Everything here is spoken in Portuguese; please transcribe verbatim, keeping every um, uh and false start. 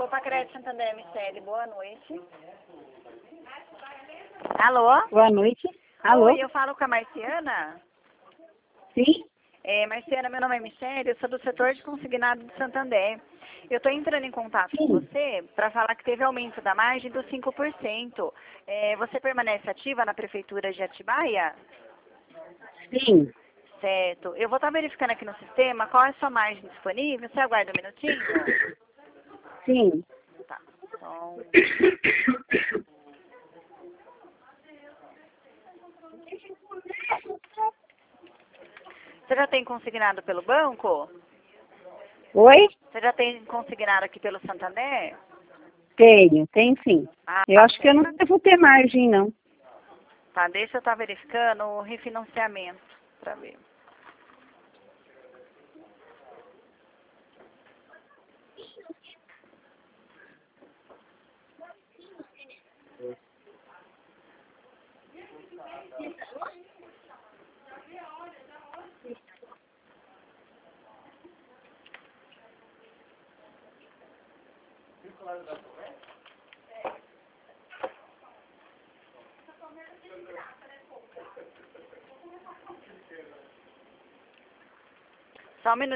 Copa Crédito Santander, Michele, boa noite. Alô? Boa noite. Alô? Oi, eu falo com a Marciana? Sim? É, Marciana, meu nome é Michele, eu sou do setor de consignado de Santander. Eu estou entrando em contato Sim. com você para falar que teve aumento da margem dos cinco por cento. É, você permanece ativa na Prefeitura de Atibaia? Sim. Certo. Eu vou estar verificando aqui no sistema qual é a sua margem disponível. Você aguarda um minutinho? Sim. Tá. Então... Você já tem consignado pelo banco? Oi? Você já tem consignado aqui pelo Santander? Tenho, tenho sim. Ah, Eu acho que eu não devo ter margem, não. tá. Deixa eu estar verificando o refinanciamento para ver. Só um minuto.